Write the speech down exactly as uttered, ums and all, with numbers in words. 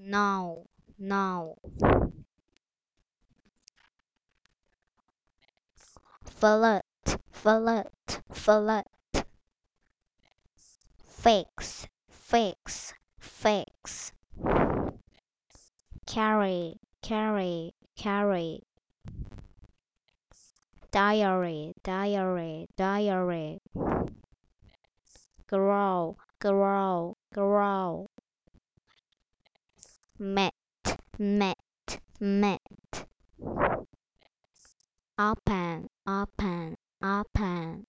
now, now. Flirt, flirt, flirt. Fix, fix, fix. Carry, carry, carry. Diary, diary, diary. Grow, grow, grow. Met, met, met. Open, open, open.